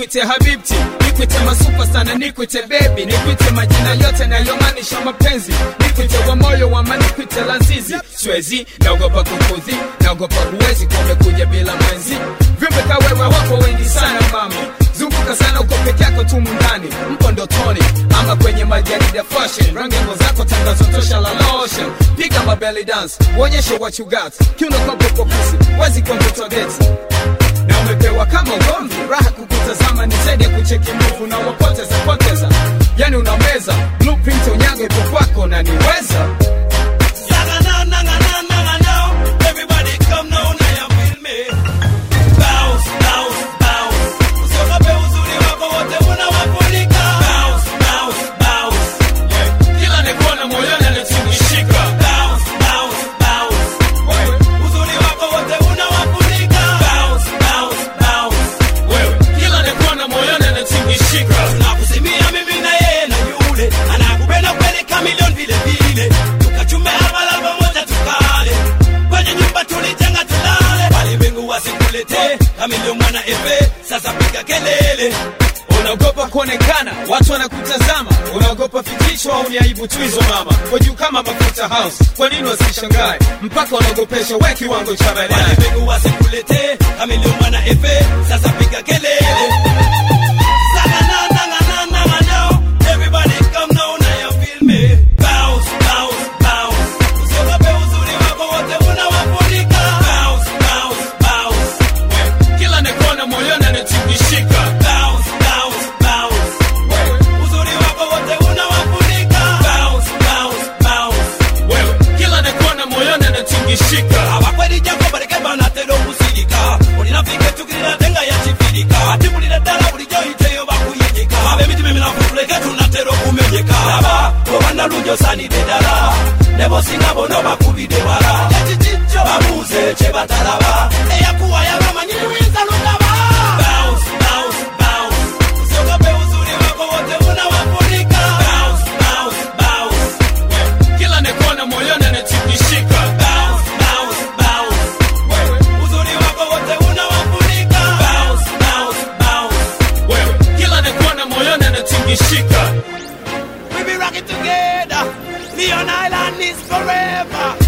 nikwite habibti, nikwite masupa sana, nikwite baby, nikwite majina yote na yomaanisha mapenzi, nikwite wa moyo wa nikwite lazizi. Swezi, naogopa kukudhi, naogopa huwezi kumekuja bila mwenzi. Viumbe kawewe wako wengi sana mami, zunguka sana uko peke yako tu mundani. Mpo ndotoni ama kwenye majarida fashion, rangi zako tangazo tosha la lotion. Piga my belly dance, uonyeshe what you got. Kiuno kwa popo pussy, wazi kwa mtoto geti. Na umepewa kama ugomvi, raha kukutazama ni zaidi ya kucheki move na wapoteza. Yani unameza, blueprint unyaga ipo kwako na niweza. Everybody come now, now you feel me. Bounce, bounce, bounce. Usiogope uzuri wako wote unawafunika. Bounce, bounce, bounce. Yeah. Kila nikuona moyoni anatingishika. Bounce, bounce, bounce. Uzuri wako wote unawafunika. Bounce, bounce, bounce. Wewe, kila nikuona moyoni anatingishika. Tunakusimia mimi na yeye na yule, anakupenda kweli kamilioni vile vile. Tukachume hapa la pamoja tukale, kwenye nyumba tulijenga tulale. Wale wengu wasikulete kamilioni mwana efe, sasa piga kelele. Unaogopa kuonekana, watu wanakutazama. Unaogopa fikishwa au ni aibu tu hizo mama. Kwa juu kama mafuta house, kwa nini wasishangae? Mpaka unaogopesha we kiwango cha baadaye. Wale wengu wasikulete kamilioni mwana efe, sasa piga kelele. Everybody come now, now you feel me. Bounce, bounce, bounce. Usiogope uzuri wako wote unawafunika. Bounce, bounce, bounce. Kila nikuona moyoni anatingishika. Bounce, bounce, bounce. Uzuri wako wote unawafunika. Bounce, bounce, bounce. Wewe, kila nikuona moyoni anatingishika. Abakweli jako barekeba na tero kusilika. Ulinafike tukilina tenga ya chifilika. Atibulile dala ulijo iteyo bakuyejika. Abe miti mimi na kufuleke tunatero kumenyeka. Aba, obanda lujo sani dedala. Nebo singa bono bakubide wala. Echichicho, babuze che batalaba. Eya kuwa ya mama nyini winza lukaba. Bounce, bounce, bounce. Usiogope uzuri wako wote unawafunika. Bounce, bounce, bounce. Kila nikuona moyoni anatingishika. Bounce, bounce, bounce. Uzuri wako wote unawafunika. Bounce, bounce, bounce. Wewe, kila nikuona moyoni anatingishika. We be rocking together. Leon Island is forever.